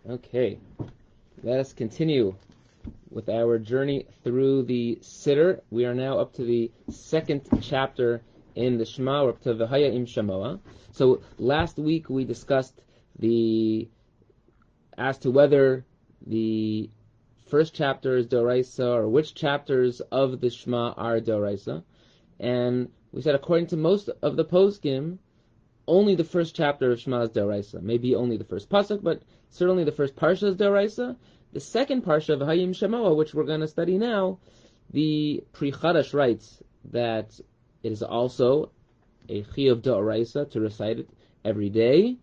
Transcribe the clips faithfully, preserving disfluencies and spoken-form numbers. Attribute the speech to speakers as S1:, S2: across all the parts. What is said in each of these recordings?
S1: Okay, let us continue with our journey through the Siddur. We are now up to the second chapter in the Shema, or up to V'haya im Shamoa. So last week we discussed the as to whether the first chapter is Doraisa or which chapters of the Shema are Doraisa, and we said according to most of the poskim, only the first chapter of Shema is Doraisa. Maybe only the first pasuk, but certainly the first parsha is Doraisa. The second parsha of Hayim Shamoa, which we're going to study now, the Pri Chadash writes that it is also a chiyuv Doraisa to recite it every day.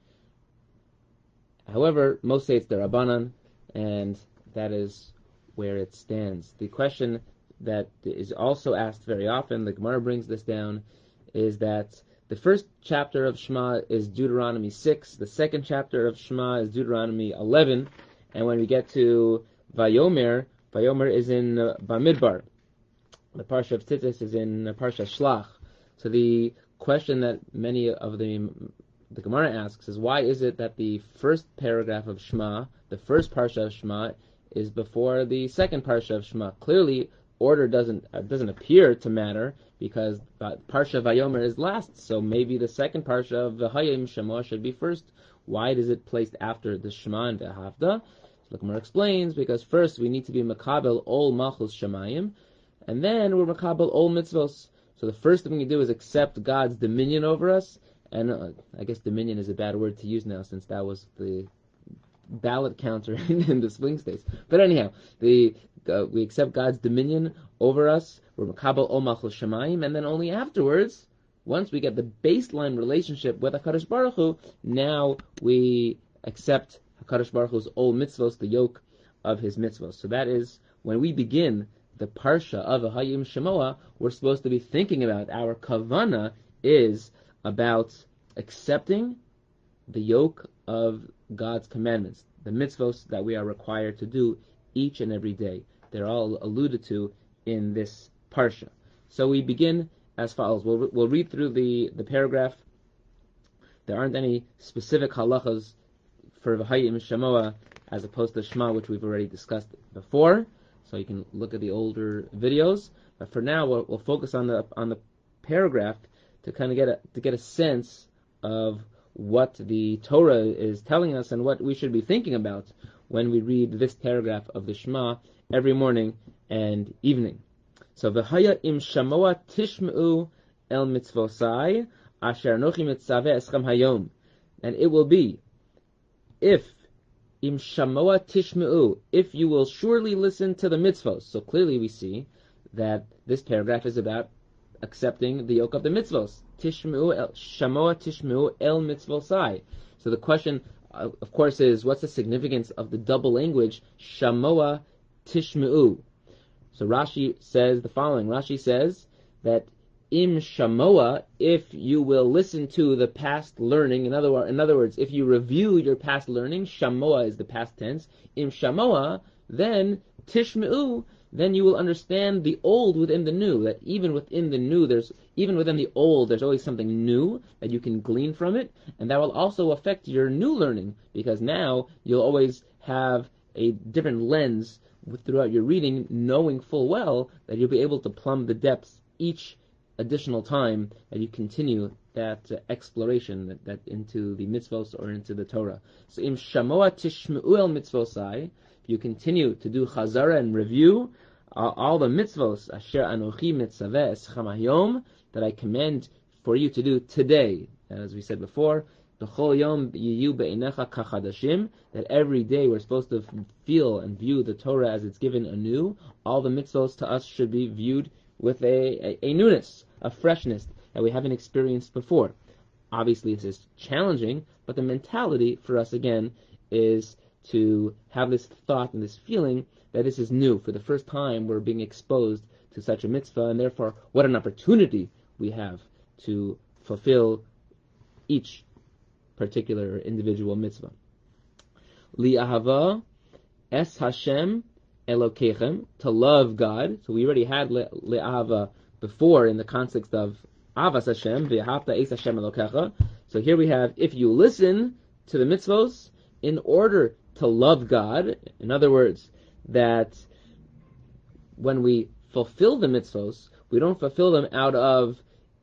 S1: However, most say it's the Rabbanan, and that is where it stands. The question that is also asked very often, the Gemara brings this down, is that the first chapter of Shema is Deuteronomy six. The second chapter of Shema is Deuteronomy eleven. And when we get to Vayomer, Vayomer is in uh, Bamidbar. The Parsha of Tzitzis is in uh, Parsha Shlach. So the question that many of the the Gemara asks is, why is it that the first paragraph of Shema, the first Parsha of Shema, is before the second Parsha of Shema? Clearly, order doesn't uh, doesn't appear to matter, because Parsha Vayomer is last, so maybe the second Parsha of V'hayim Shamoa should be first. Why is it placed after the Shema and V'havda? So the Gemara explains, because first we need to be Makabel Ol Malchus Shemayim, and then we're Makabel Ol Mitzvos. So the first thing we do is accept God's dominion over us, and uh, I guess dominion is a bad word to use now, since that was the ballot counter in the swing states. But anyhow, the uh, we accept God's dominion over us. We're Makabel Ol Malchus Shemayim, and then only afterwards, once we get the baseline relationship with HaKadosh Baruch Hu, now we accept HaKadosh Baruch Hu's Ol Mitzvos, the yoke of his mitzvos. So that is when we begin the Parsha of V'hayim Shamoa, we're supposed to be thinking about, our kavana is about accepting the yoke of God's commandments, the mitzvos that we are required to do each and every day. They're all alluded to in this Parsha. So we begin as follows. We'll, we'll read through the, the paragraph. There aren't any specific halachas for V'hayim Shamoa as opposed to Shema, which we've already discussed before. So you can look at the older videos. But for now, we'll, we'll focus on the on the paragraph to kind of get a to get a sense of what the Torah is telling us and what we should be thinking about when we read this paragraph of the Shema every morning and evening. So V'haya im shamoa tishmeu el mitzvosai asher anochi mitzaveh eschem hayom. And it will be, if im shamoa tishmeu, if you will surely listen to the mitzvos. So clearly we see that this paragraph is about accepting the yoke of the mitzvos. Tishmeu el shamoa tishmeu el mitzvosai. So the question, uh, of course, is what's the significance of the double language shamoa tishmeu? So Rashi says the following. Rashi says that im shamoa, if you will listen to the past learning, in other, in other words, if you review your past learning, shamoa is the past tense, im shamoa, then tishmeu, then you will understand the old within the new, that even within the new, there's even within the old, there's always something new that you can glean from it, and that will also affect your new learning, because now you'll always have a different lens throughout your reading, knowing full well that you'll be able to plumb the depths each additional time that you continue that uh, exploration that, that into the mitzvos or into the Torah. So im shamoa tishmeu el mitzvosai, if you continue to do chazara and review uh, all the mitzvos asher anochi mitzaveh eschem hayom, that I command for you to do today, as we said before, b'chol yom yiyu be'inecha kachadashim, that every day we're supposed to feel and view the Torah as it's given anew. All the mitzvos to us should be viewed with a, a, a newness, a freshness that we haven't experienced before. Obviously this is challenging, but the mentality for us again is to have this thought and this feeling that this is new. For the first time we're being exposed to such a mitzvah, and therefore what an opportunity we have to fulfill each particular individual mitzvah. Li ahava es Hashem Elokechem, to love God. So we already had li ahava before in the context of avas Hashem, v'ahavta es Hashem Elokecha. So here we have, if you listen to the mitzvos, in order to love God, in other words, that when we fulfill the mitzvos, we don't fulfill them out of,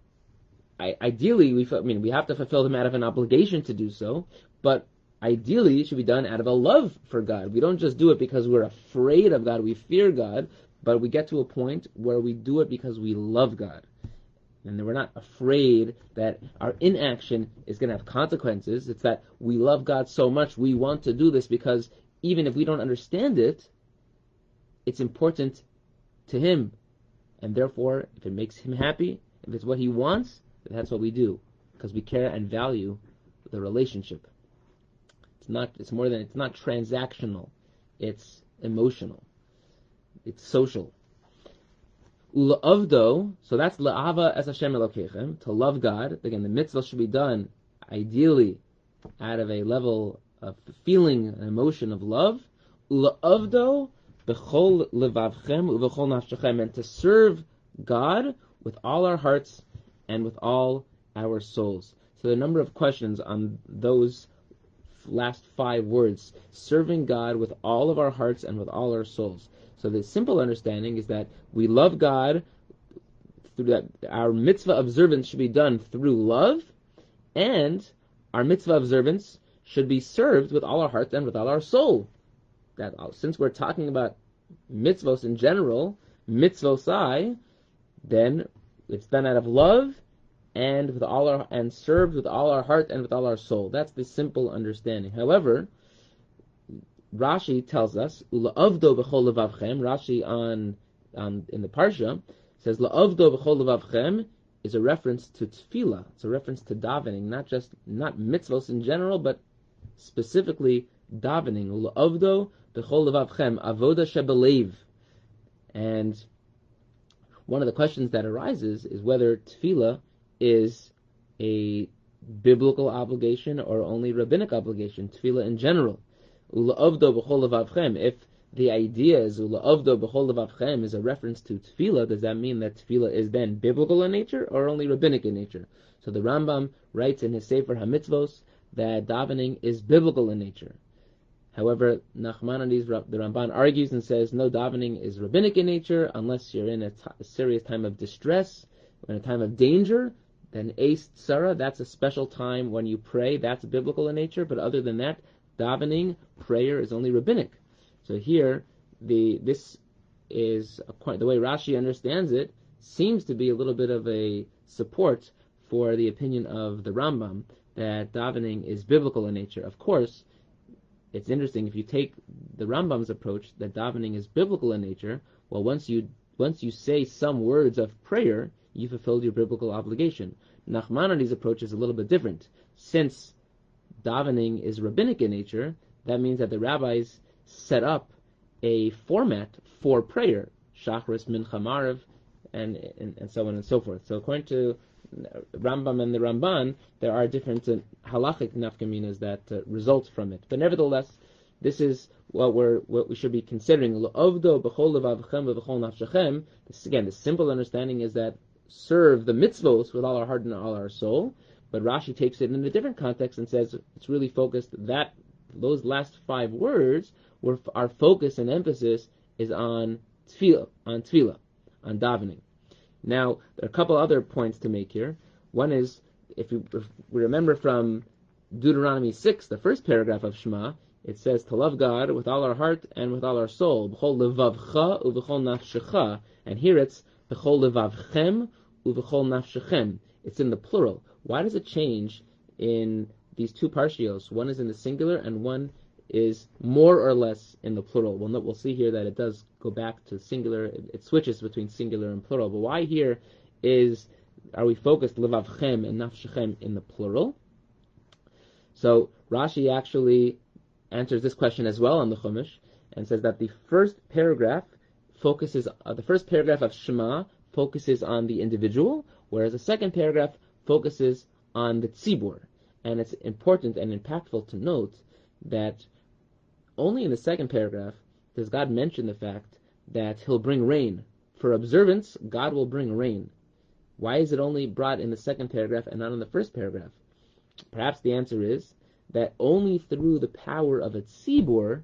S1: ideally, we, I mean, we have to fulfill them out of an obligation to do so, but ideally it should be done out of a love for God. We don't just do it because we're afraid of God, we fear God, but we get to a point where we do it because we love God. And we're not afraid that our inaction is going to have consequences. It's that we love God so much, we want to do this because even if we don't understand it, it's important to Him. And therefore, if it makes Him happy, if it's what He wants, then that's what we do. Because we care and value the relationship. It's not, it's more than, it's not transactional. It's emotional. It's social. Ula'avdo, so that's la'ava es Hashem Elokeichem, to love God. Again, the mitzvah should be done ideally out of a level of feeling, an emotion of love. Ula'avdo b'chol levavchem u'b'chol nafshechem, and to serve God with all our hearts and with all our souls. So there are a number of questions on those last five words. Serving God with all of our hearts and with all our souls. So the simple understanding is that we love God through that. Our mitzvah observance should be done through love, and our mitzvah observance should be served with all our heart and with all our soul. That since we're talking about mitzvos in general, mitzvosai, then it's done out of love and with all our and served with all our heart and with all our soul. That's the simple understanding. However, Rashi tells us, "Ula'avdo b'chol levavchem." Rashi on, on in the parsha says, "La'avdo b'chol levavchem" is a reference to tefillah. It's a reference to davening, not just not mitzvos in general, but specifically davening. Ula'avdo b'chol levavchem, avoda shebelev. And one of the questions that arises is whether tefillah is a biblical obligation or only rabbinic obligation. Tefillah in general. Ula'avdo b'chol levavchem. If the idea is ula'avdo b'chol levavchem is a reference to tefillah, does that mean that tefillah is then biblical in nature or only rabbinic in nature? So the Rambam writes in his Sefer HaMitzvos that davening is biblical in nature. However, Nachmanides, the Ramban argues and says no, davening is rabbinic in nature unless you're in a, t- a serious time of distress, or in a time of danger. Then Eis Tzara, that's a special time when you pray, that's biblical in nature. But other than that, davening, prayer, is only rabbinic. So here, the this is a, the way Rashi understands it seems to be a little bit of a support for the opinion of the Rambam that davening is biblical in nature. Of course, it's interesting if you take the Rambam's approach that davening is biblical in nature. Well, once you once you say some words of prayer, you fulfilled your biblical obligation. Nachmanides' approach is a little bit different. Since davening is rabbinic in nature, that means that the rabbis set up a format for prayer, Shachris, Mincha, Maariv, and, and and so on and so forth. So according to Rambam and the Ramban, there are different uh, halachic nafkaminas that uh, result from it. But nevertheless, this is what we're what we should be considering. L'ovdo b'chol levavchem v'b'chol nafshechem. This again, the simple understanding is that serve the mitzvos with all our heart and all our soul. But Rashi takes it in a different context and says it's really focused that those last five words, where our focus and emphasis is on tefillah, on tefillah, on davening. Now, there are a couple other points to make here. One is, if, you, if we remember from Deuteronomy six, the first paragraph of Shema, it says to love God with all our heart and with all our soul. B'chol levavcha u'b'chol nafshecha. And here it's b'chol levavchem u'b'chol nafshechem. It's in the plural. Why does it change in these two parshios? One is in the singular and one is more or less in the plural. We'll, we'll see here that it does go back to singular. It, it switches between singular and plural. But why here is, are we focused levavchem and nafshechem in the plural? So Rashi actually answers this question as well on the Chumash and says that the first paragraph focuses, uh, the first paragraph of Shema focuses on the individual, whereas the second paragraph focuses on the tzibur. And it's important and impactful to note that only in the second paragraph does God mention the fact that He'll bring rain. For observance, God will bring rain. Why is it only brought in the second paragraph and not in the first paragraph? Perhaps the answer is that only through the power of a tzibur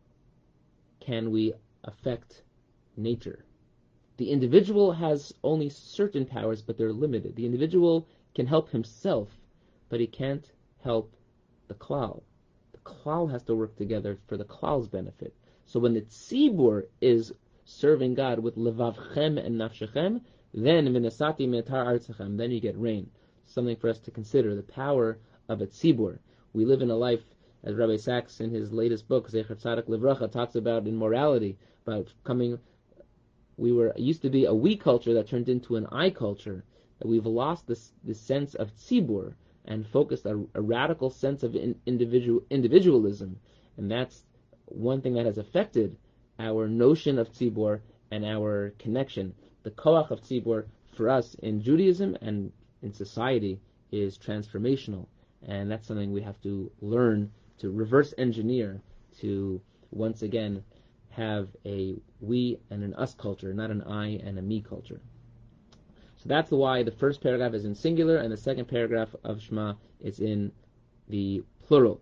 S1: can we affect nature. The individual has only certain powers, but they're limited. The individual can help himself, but he can't help the klal. The klal has to work together for the klal's benefit. So when the tzibur is serving God with levavchem and nafshechem, then v'nesati metar artzachem, then you get rain. Something for us to consider, the power of a tzibur. We live in a life, as Rabbi Sachs in his latest book, Zecher Tzadik Livracha, talks about in morality, about coming, we were used to be a we culture that turned into an I culture, that we've lost this, this sense of tzibur and focused a, a radical sense of in, individual individualism, and that's one thing that has affected our notion of tzibur and our connection. The koach of tzibur for us in Judaism and in society is transformational, and that's something we have to learn to reverse engineer to once again have a we and an us culture, not an I and a me culture. So that's why the first paragraph is in singular and the second paragraph of Shema is in the plural.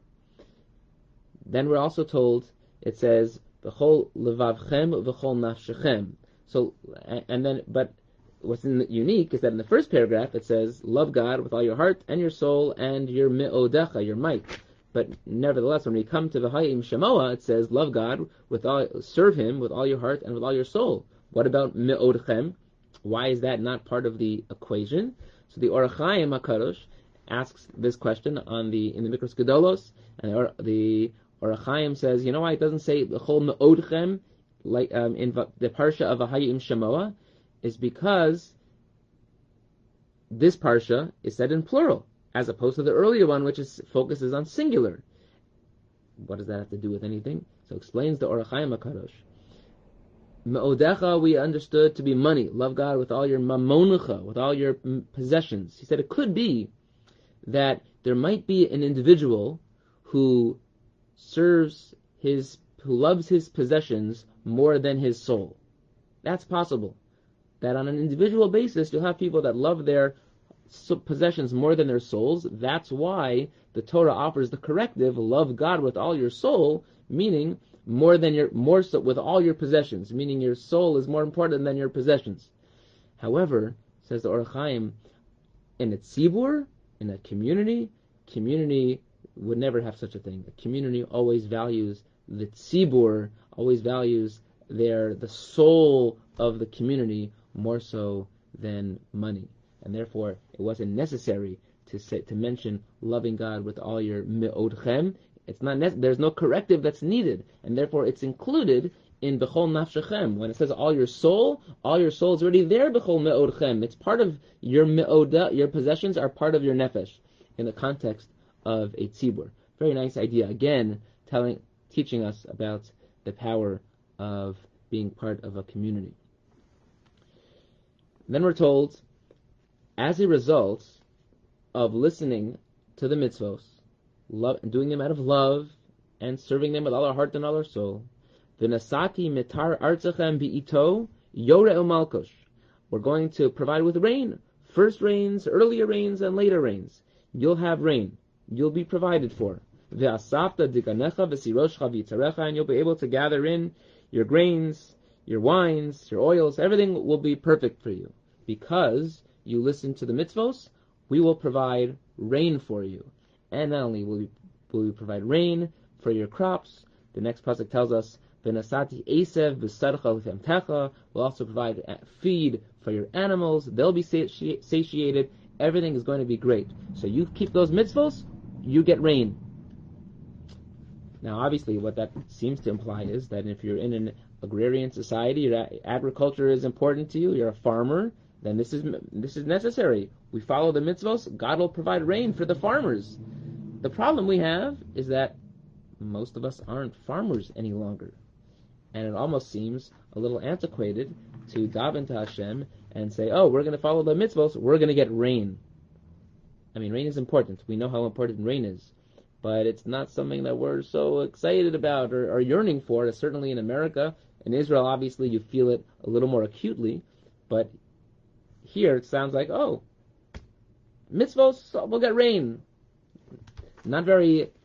S1: Then we're also told, it says, V'chol levavchem v'chol nafshechem. So, and then, but what's in unique is that in the first paragraph it says, love God with all your heart and your soul and your me'odecha, your might. But nevertheless, when we come to V'hayim Shemoah, it says, love God with all, serve Him with all your heart and with all your soul. What about me'odchem? Why is that not part of the equation? So the Orach Chaim HaKadosh asks this question on the in the Mikros Gedolos, and the, the Orach Chaim says, you know why it doesn't say B'chol me'odchem like um, in the parsha of V'hayim Shemoah? Is because this parsha is said in plural, as opposed to the earlier one, which is focuses on singular. What does that have to do with anything? So explains the Orach Chaim HaKadosh. Me'odecha we understood to be money. Love God with all your mamonecha, with all your possessions. He said it could be that there might be an individual who serves his, who loves his possessions more than his soul. That's possible. That on an individual basis, you'll have people that love their possessions more than their souls. That's why the Torah offers the corrective, love God with all your soul, meaning more than your, more so with all your possessions, meaning your soul is more important than your possessions. However, says the Orach Chaim, in a tzibur, in a community, community would never have such a thing. A community always values the tzibur, always values their, the soul of the community more so than money. And therefore, it wasn't necessary to say, to mention loving God with all your me'odchem. It's not ne- there's no corrective that's needed, and therefore it's included in b'chol nafshechem. When it says all your soul, all your soul is already there b'chol me'odchem. It's part of your me'oda, your possessions are part of your nefesh in the context of a tzibur. Very nice idea. Again, telling, teaching us about the power of being part of a community. Then we're told, as a result of listening to the mitzvos, love, doing them out of love, and serving them with all our heart and all our soul, v'nasati mitar artzachem bi'ito yore u'malkosh. We're going to provide with rain, first rains, earlier rains, and later rains. You'll have rain. You'll be provided for. V'asafta diganecha v'siroshcha v'yitzarecha, and you'll be able to gather in your grains, your wines, your oils. Everything will be perfect for you. Because you listen to the mitzvos, we will provide rain for you. And not only will we, will we provide rain for your crops, the next pasuk tells us, "V'nasati esev v'sadcha l'femtecha." We'll also provide feed for your animals. They'll be sati- satiated. Everything is going to be great. So you keep those mitzvos, you get rain. Now, obviously, what that seems to imply is that if you're in an agrarian society, your agriculture is important to you, you're a farmer, then this is this is necessary. We follow the mitzvos, God will provide rain for the farmers. The problem we have is that most of us aren't farmers any longer. And it almost seems a little antiquated to daven to Hashem and say, oh, we're going to follow the mitzvos, we're going to get rain. I mean, rain is important. We know how important rain is. But it's not something that we're so excited about or, or yearning for. Certainly in America. In Israel, obviously, you feel it a little more acutely. But here it sounds like, oh, mitzvos, we'll get rain. Not very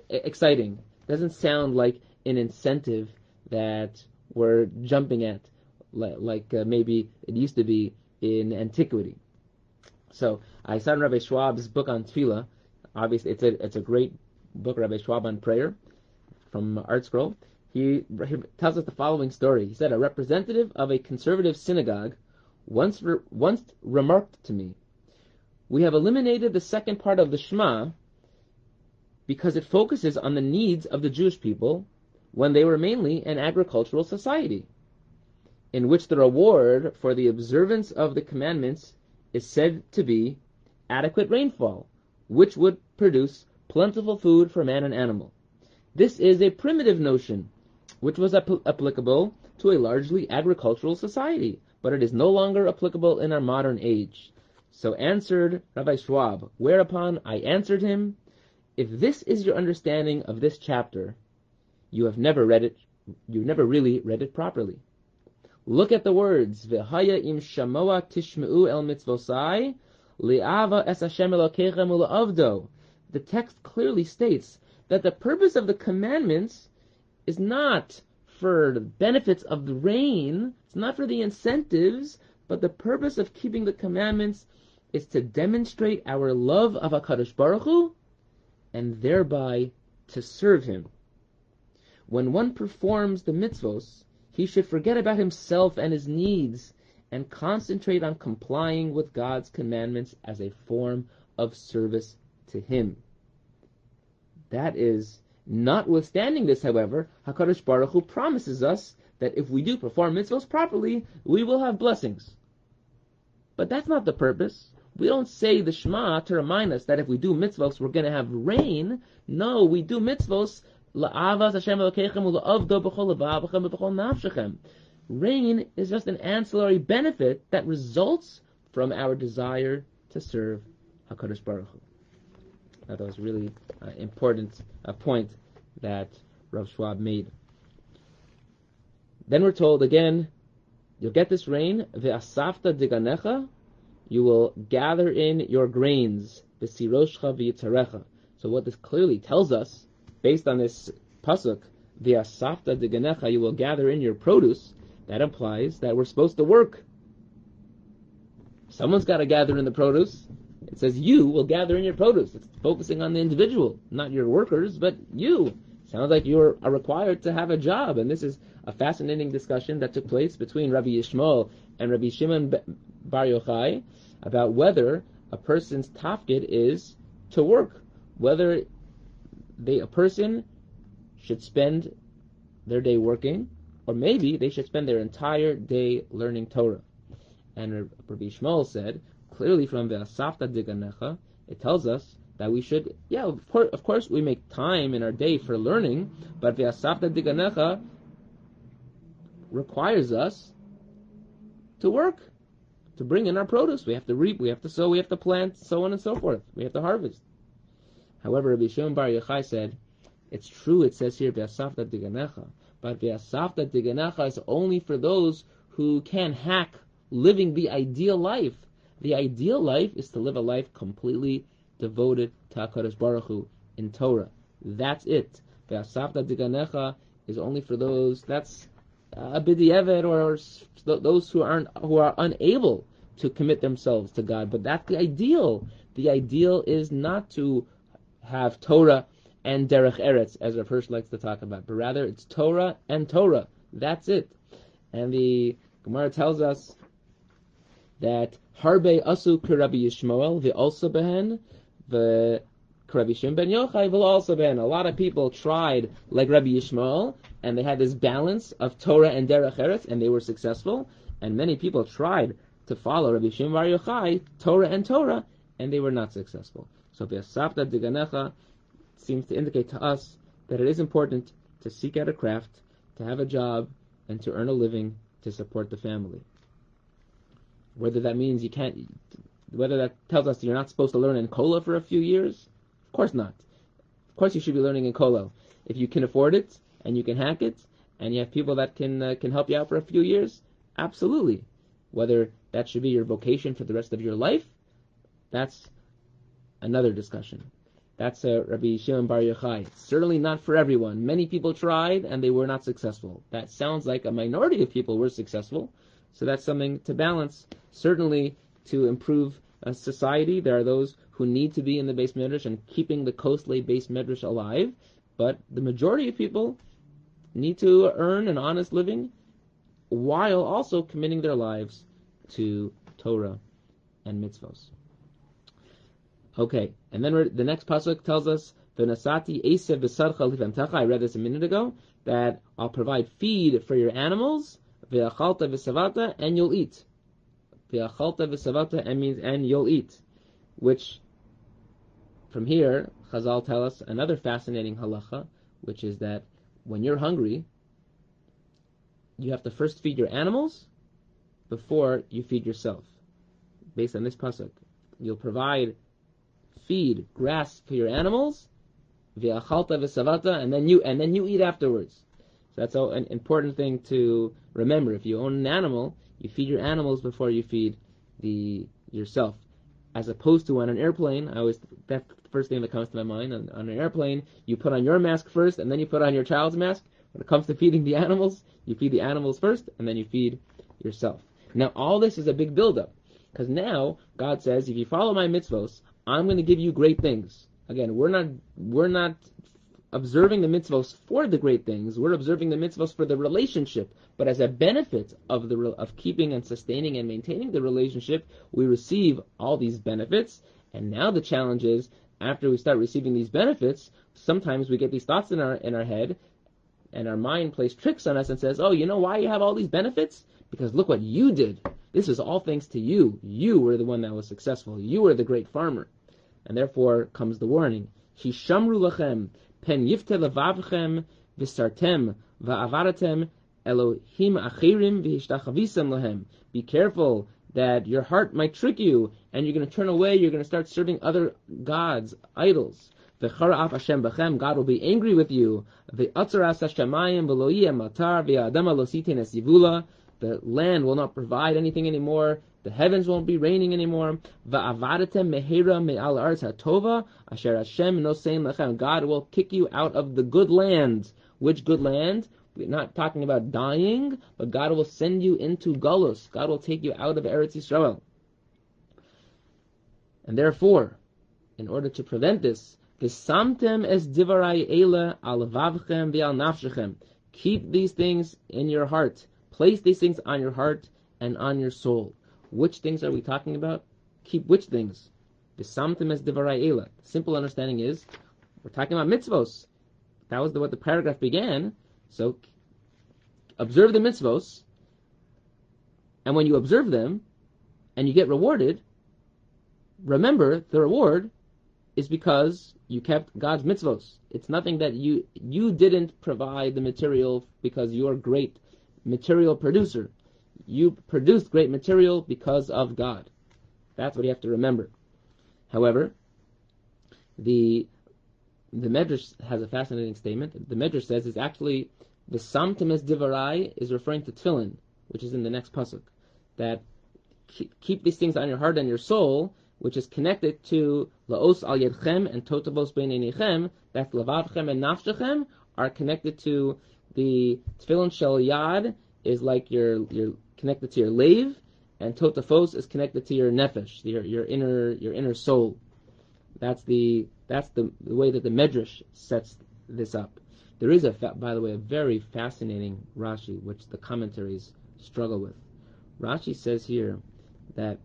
S1: exciting. It doesn't sound like an incentive that we're jumping at, like, like uh, maybe it used to be in antiquity. So I saw in Rabbi Schwab's book on tefillah. Obviously, it's a it's a great book, Rabbi Schwab on prayer, from Art Scroll. He, he tells us the following story. He said, a representative of a conservative synagogue once re- once remarked to me, "We have eliminated the second part of the Shema because it focuses on the needs of the Jewish people when they were mainly an agricultural society, in which the reward for the observance of the commandments is said to be adequate rainfall, which would produce plentiful food for man and animal. This is a primitive notion, which was ap- applicable to a largely agricultural society, but it is no longer applicable in our modern age." So answered Rabbi Schwab, whereupon I answered him, "If this is your understanding of this chapter, you have never read it, you've never really read it properly. Look at the words, V'haya im shamoa tishmeu el mitzvosai, li'ava es Hashem elokechem u'la'avdo." The text clearly states that the purpose of the commandments is not for the benefits of the rain, it's not for the incentives, but the purpose of keeping the commandments is to demonstrate our love of HaKadosh Baruch Hu, and thereby to serve Him. When one performs the mitzvos, he should forget about himself and his needs and concentrate on complying with God's commandments as a form of service to Him. That is, notwithstanding this, however, HaKadosh Baruch Hu promises us that if we do perform mitzvos properly, we will have blessings. But that's not the purpose. We don't say the Shema to remind us that if we do mitzvos, we're going to have rain. No, we do mitzvos la'avas Hashem elokechem u'la'avdo b'chol levavachem u'b'chol nafshechem. Rain is just an ancillary benefit that results from our desire to serve HaKadosh Baruch Hu. Now, that was really uh, important uh, point that Rav Schwab made. Then we're told again, you'll get this rain, ve'asafta diganecha, you will gather in your grains, v'siroshcha v'yitzarecha. So what this clearly tells us, based on this pasuk, ve'asafta diganecha, you will gather in your produce, that implies that we're supposed to work. Someone's got to gather in the produce. It says you will gather in your produce. It's focusing on the individual, not your workers, but you. Sounds like you are required to have a job. And this is a fascinating discussion that took place between Rabbi Yishmael and Rabbi Shimon Bar Yochai about whether a person's tafkid is to work, whether they a person should spend their day working, or maybe they should spend their entire day learning Torah. And Rabbi Yishmael said, clearly from the Asafta Diganecha, it tells us that we should, yeah, of course, of course we make time in our day for learning, but the Asafta Diganecha requires us to work, to bring in our produce. We have to reap, we have to sow, we have to plant, so on and so forth. We have to harvest. However, Rabbi Shimon Bar Yochai said, it's true, it says here, V'asafta Diganecha, but V'asafta Diganecha is only for those who can hack living the ideal life. The ideal life is to live a life completely devoted to HaKadosh Baruch Hu in Torah. That's it. V'asafta Diganecha is only for those, that's a b'di'evet, or those who aren't, who are unable to commit themselves to God. But that's the ideal. The ideal is not to have Torah and Derech Eretz, as Rav Hirsch likes to talk about, but rather it's Torah and Torah. That's it. And the Gemara tells us that Harbe asu k'Rabbi Yishmael v'alsa behen v'Rabbi Shimon ben Yochai v'alsa behen. A lot of people tried like Rabbi Yishmael, and they had this balance of Torah and Derech Eretz, and they were successful. And many people tried to follow Rabbi Shimon bar Yochai, Torah and Torah, and they were not successful. So V'asafta Diganecha seems to indicate to us that it is important to seek out a craft, to have a job, and to earn a living to support the family. Whether that means you can't, whether that tells us you're not supposed to learn in Kola for a few years, of course not. Of course you should be learning in Kola. If you can afford it, and you can hack it, and you have people that can uh, can help you out for a few years, absolutely. Whether that should be your vocation for the rest of your life, that's another discussion. That's a Rabbi Shimon Bar Yochai. Certainly not for everyone. Many people tried and they were not successful. That sounds like a minority of people were successful. So that's something to balance. Certainly to improve a society, there are those who need to be in the Beis Medrash and keeping the Koslei Beis Medrash alive. But the majority of people need to earn an honest living while also committing their lives to Torah and mitzvos. Okay, and then the next pasuk tells us, "V'nasati esev b'sarcha lifemtecha." I read this a minute ago, that I'll provide feed for your animals, v'achalta v'savata, and you'll eat. V'achalta v'savata, and means and you'll eat. Which, from here, Chazal tell us another fascinating halacha, which is that when you're hungry, you have to first feed your animals before you feed yourself. Based on this pasuk, you'll provide feed, grass for your animals, v'achalta v'savata, and then you and then you eat afterwards. So that's an important thing to remember. If you own an animal, you feed your animals before you feed the yourself. As opposed to on an airplane, I always that's the first thing that comes to my mind. On, on an airplane, you put on your mask first, and then you put on your child's mask. When it comes to feeding the animals, you feed the animals first, and then you feed yourself. Now, all this is a big buildup, because now God says, if you follow my mitzvos, I'm going to give you great things. Again, we're not we're not observing the mitzvos for the great things. We're observing the mitzvos for the relationship. But as a benefit of the of keeping and sustaining and maintaining the relationship, we receive all these benefits. And now the challenge is, after we start receiving these benefits, sometimes we get these thoughts in our in our head, and our mind plays tricks on us and says, "Oh, you know why you have all these benefits? Because look what you did. This is all thanks to you. You were the one that was successful. You were the great farmer." And therefore comes the warning. Hishamru lachem pen yifte levavchem v'sartem va'avaratem Elohim achirim v'hishtachavissem lahem. Be careful that your heart might trick you, and you're going to turn away, you're going to start serving other gods, idols. V'chara'af Hashem b'chem, God will be angry with you. V'atzaras hashamayim v'lo yeh matar v'adama lo siten es yivula. The land will not provide anything anymore. The heavens won't be raining anymore. Va'avadatem mehera me'al aretz hatova asher Hashem nosein lachem. God will kick you out of the good land. Which good land? We're not talking about dying, but God will send you into Galus. God will take you out of Eretz Yisrael. And therefore, in order to prevent this, v'samtem es divarai eila al vavchem v'al nafshechem. Keep these things in your heart. Place these things on your heart and on your soul. Which things are we talking about? Keep which things? V'samtem es divarai eila. Simple understanding is, we're talking about mitzvos. That was the, what the paragraph began. So, observe the mitzvos, and when you observe them, and you get rewarded, remember the reward is because you kept God's mitzvos. It's nothing that you you didn't provide the material because you're a great material producer. You produced great material because of God. That's what you have to remember. However, the the Medrash has a fascinating statement. The Medrash says it's actually the Samtim es Divarai is referring to Tefillin, which is in the next pasuk. That keep these things on your heart and your soul, which is connected to Laos al Yedchem and Totavos bein Einechem, that Lavavchem and Nafshechem are connected to the Tefillin Shel Yad is like your you're connected to your lave, and Totafos is connected to your nefesh, your your inner your inner soul. That's the that's the, the way that the Medrash sets this up. There is, a fa- by the way, a very fascinating Rashi, which the commentaries struggle with. Rashi says here that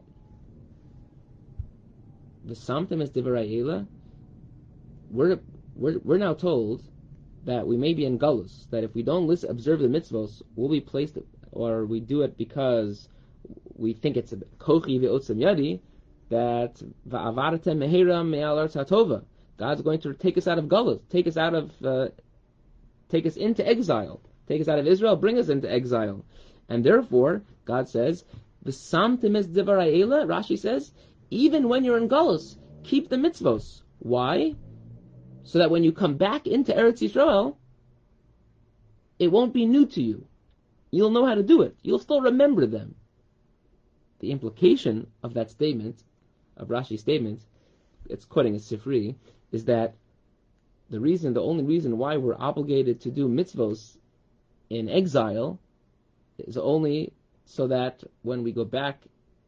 S1: the Samtim es Divrei Eila, we're, we're, we're now told that we may be in Galus, that if we don't listen, observe the mitzvos, we'll be placed, or we do it because we think it's a kochi v'otzem yadi, that va'avaratem mehera me'al aretz hatova. God's going to take us out of Galus, take us out of uh, take us into exile, take us out of Israel, bring us into exile. And therefore, God says, V'samtim es divrei eila, Rashi says, even when you're in Galus, keep the mitzvos. Why? So that when you come back into Eretz Yisrael, it won't be new to you. You'll know how to do it. You'll still remember them. The implication of that statement, of Rashi's statement, it's quoting a Sifri, is that the reason, the only reason why we're obligated to do mitzvos in exile is only so that when we go back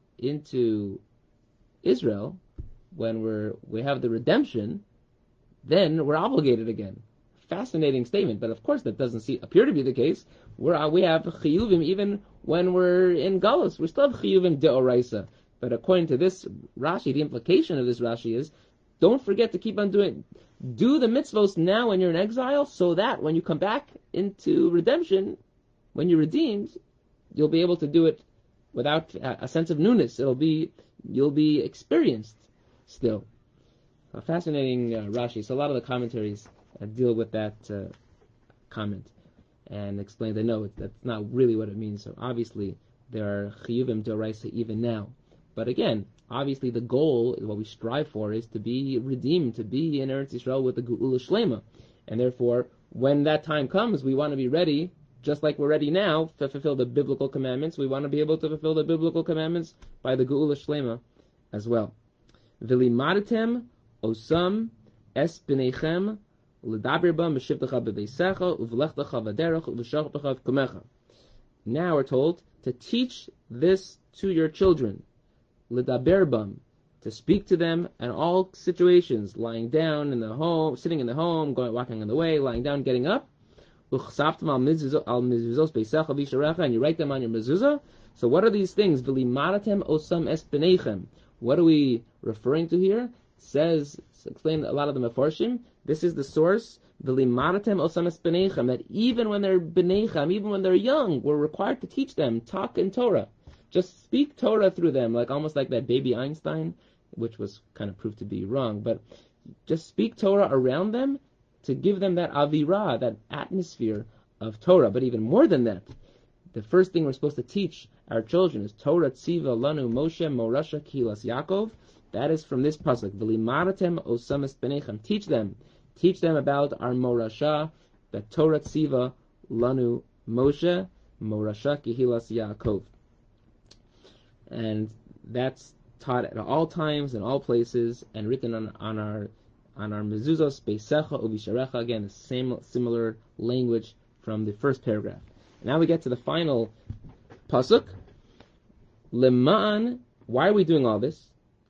S1: into Israel, when we're we have the redemption, then we're obligated again. Fascinating statement, but of course that doesn't see, appear to be the case. We're, we have chiyuvim even when we're in Galus. We still have chiyuvim deoraisa. But according to this Rashi, the implication of this Rashi is, don't forget to keep on doing, do the mitzvos now when you're in exile, so that when you come back into redemption, when you're redeemed, you'll be able to do it without a sense of newness. It'll be, you'll be experienced still. A fascinating uh, Rashi. So a lot of the commentaries uh, deal with that uh, comment and explain that no, that's not really what it means. So obviously there are chiyuvim d'oraisa even now. But again, obviously the goal, what we strive for, is to be redeemed, to be in Eretz Yisrael with the Geula Shlema. And therefore, when that time comes, we want to be ready, just like we're ready now, to fulfill the biblical commandments. We want to be able to fulfill the biblical commandments by the Geula Shlema as well. V'limadatem osam es b'neichem l'daber ba m'shivtecha b'veisecha uv'lechtecha v'derech uv'shochtecha v'kumecha. Now we're told to teach this to your children. L'daber bam, to speak to them in all situations, lying down in the home, sitting in the home, going, walking on the way, lying down, getting up. Uchsaftem al mizuzos beisecha v'yisharecha, and you write them on your mezuzah. So what are these things? V'limadatem osam es b'neichem. What are we referring to here? It says, explain a lot of the Mefarshim, this is the source, V'limadatem osam es b'neichem, that even when they're b'neichem, even when they're young, we're required to teach them, talk in Torah. Just speak Torah through them, like almost like that baby Einstein, which was kind of proved to be wrong, but just speak Torah around them to give them that avirah, that atmosphere of Torah. But even more than that, the first thing we're supposed to teach our children is Torah tziva lanu Moshe morasha kilas Yaakov. That is from this pasuk. V'limadatem osam es b'neichem. Teach them, teach them about our morasha, the Torah tziva lanu Moshe morasha kilas Yaakov. And that's taught at all times, in all places, and written on, on our on our mezuzos, beisecha uvisharecha. Again, the same similar language from the first paragraph. Now we get to the final pasuk. Leman, why are we doing all this?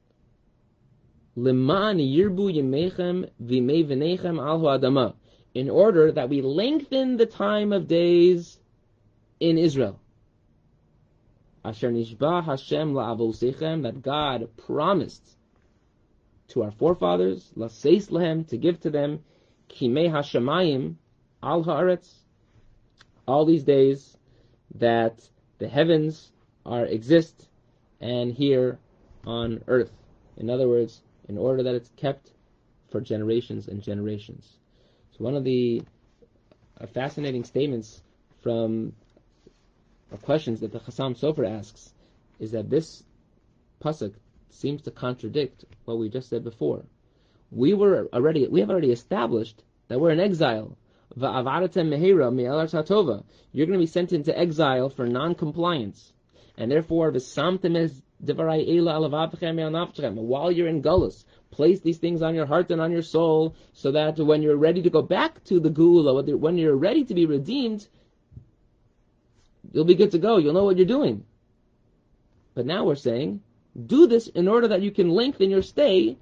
S1: Leman yirbu yemechem v'mei v'nechem al ha'adama, in order that we lengthen the time of days in Israel. Asher nishba Hashem la'avosechem, that God promised to our forefathers, laseis lahem, to give to them, kimei hashamayim al haaretz, all these days that the heavens are exist and here on earth. In other words, in order that it's kept for generations and generations. So one of the uh, fascinating statements from or questions that the Chassam Sofer asks is that this pasuk seems to contradict what we just said before. We were already, we have already established that we're in exile. Va'avadatem mehera me'el aretz hatova. You're going to be sent into exile for non-compliance, and therefore v'samtem es devarai eila alavavchem me'al nafshem. While you're in Gullus, place these things on your heart and on your soul, so that when you're ready to go back to the Geula, when you're ready to be redeemed, you'll be good to go. You'll know what you're doing. But now we're saying, do this in order that you can lengthen your stay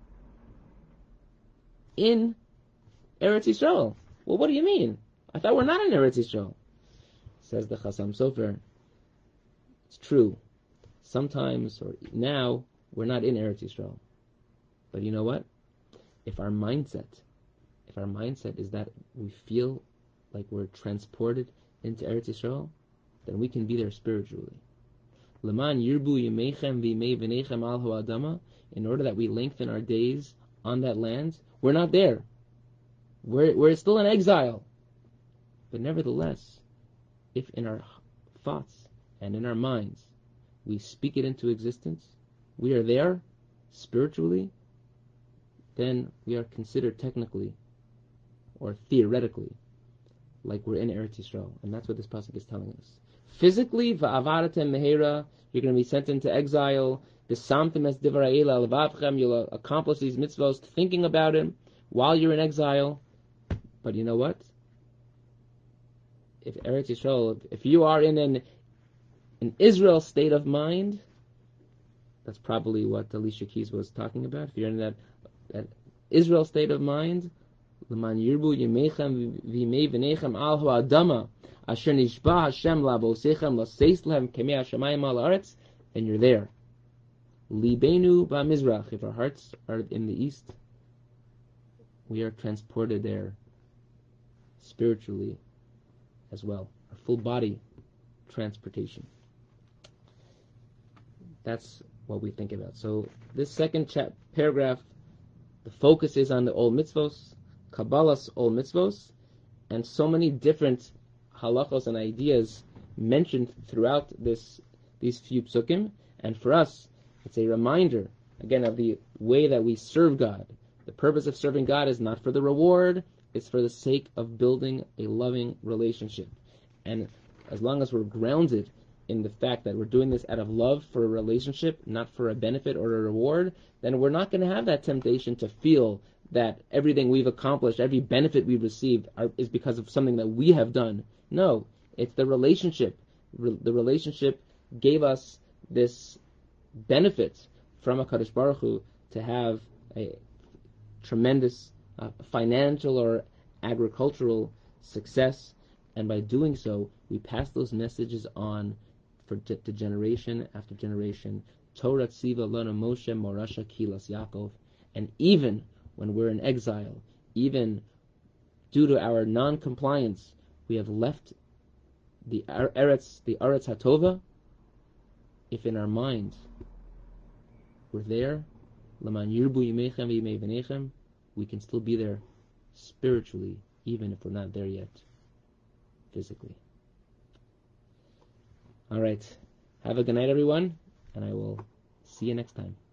S1: in Eretz Yisrael. Well, what do you mean? I thought we're not in Eretz Yisrael. Says the Chassam Sofer. It's true. Sometimes, or now, we're not in Eretz Yisrael. But you know what? If our mindset, if our mindset is that we feel like we're transported into Eretz Yisrael, then we can be there spiritually. Leman yirbu yemechem v'imei v'nechem al ha'adama, in order that we lengthen our days on that land. We're not there. We're, we're still in exile. But nevertheless, if in our thoughts and in our minds we speak it into existence, we are there spiritually, then we are considered technically or theoretically like we're in Eretz Yisrael. And that's what this pasuk is telling us. Physically, va'avaratem mehera, you're going to be sent into exile. B'samtem es divrei Eila levavchem, you'll accomplish these mitzvos thinking about it while you're in exile. But you know what? If Eretz Yisrael, if you are in an, an Israel state of mind, that's probably what Alicia Keys was talking about. If you're in that, that Israel state of mind, L'man yirbu yemechem v'imei v'nechem al ha'adama asher nishba Hashem labosechem laseis lehem kemei hashamayim al haaretz, and you're there. Libenu ba'mizrach, if our hearts are in the east, we are transported there spiritually as well. Our full body transportation. That's what we think about. So this second chap- paragraph, the focus is on the old mitzvos, Kabbalah's old mitzvos, and so many different halachos and ideas mentioned throughout this these few psukim. And for us, it's a reminder, again, of the way that we serve God. The purpose of serving God is not for the reward, it's for the sake of building a loving relationship. And as long as we're grounded in the fact that we're doing this out of love for a relationship, not for a benefit or a reward, then we're not going to have that temptation to feel that everything we've accomplished, every benefit we've received are, is because of something that we have done. No, it's the relationship. Re- the relationship gave us this benefit from HaKadosh Baruch Hu to have a tremendous uh, financial or agricultural success, and by doing so, we pass those messages on for to, to generation after generation. Torah tziva lana Moshe morasha kilas Yaakov, and even when we're in exile, even due to our non-compliance, we have left the Eretz, the Eretz Hatova. If in our minds we're there, L'man yirbu yimechem v'yimei v'nechem, we can still be there spiritually, even if we're not there yet physically. All right. Have a good night, everyone, and I will see you next time.